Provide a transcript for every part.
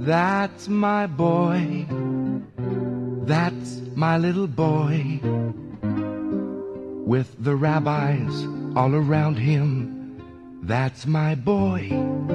That's my boy, that's my little boy, with the rabbis all around him. That's my boy,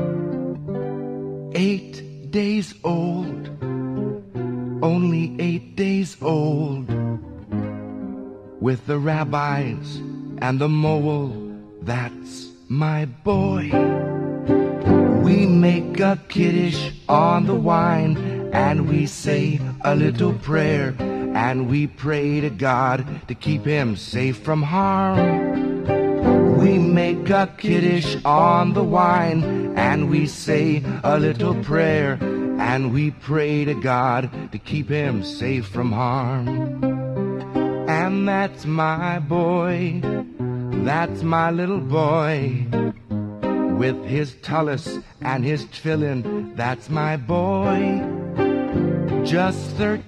8 days old, only 8 days old, with the rabbis and the mole. That's my boy. We make a kiddush on the wine, and we say a little prayer, and we pray to God to keep him safe from harm. We make a kiddush on the wine, and we say a little prayer, and we pray to God to keep him safe from harm. And that's my boy, that's my little boy, with his tallis and his tefillin. That's my boy, just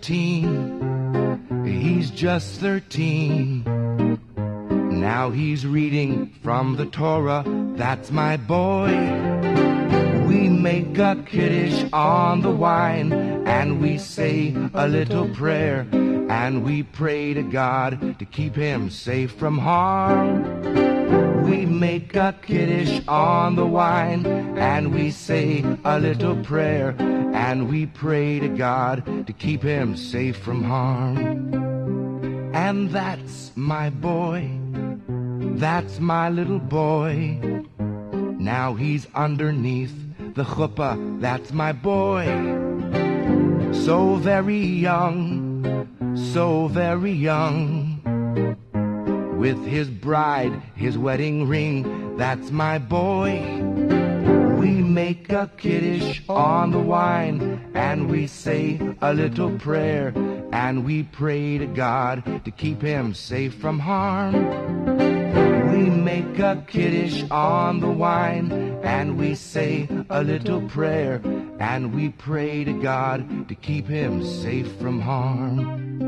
13, he's just 13. Now he's reading from the Torah. That's my boy. We make a kiddush on the wine, and we say a little prayer, and we pray to God to keep him safe from harm. We make a kiddush on the wine, and we say a little prayer, and we pray to God to keep him safe from harm. And that's my boy, that's my little boy. Now he's underneath the chuppah. That's my boy, so very young, so very young, with his bride, his wedding ring. That's my boy. We make a kiddush on the wine, and we say a little prayer, and we pray to God to keep him safe from harm. We make a kiddush on the wine, and we say a little prayer, and we pray to God to keep him safe from harm.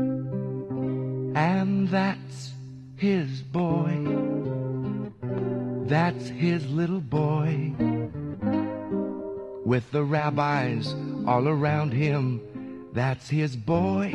And that's his boy, that's his little boy, with the rabbis all around him. That's his boy,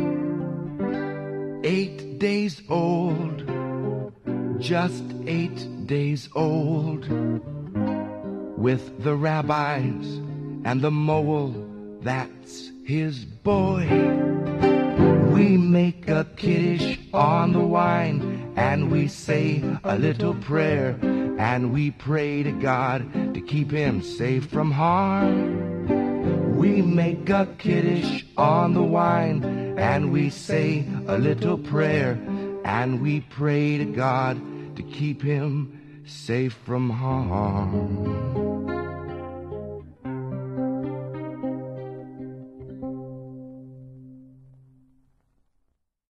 8 days old, just 8 days old, with the rabbis and the mole. That's his boy. We make a kiddush on the wine, and we say a little prayer, and we pray to God to keep him safe from harm. We make a kiddush on the wine, and we say a little prayer, and we pray to God to keep him safe from harm.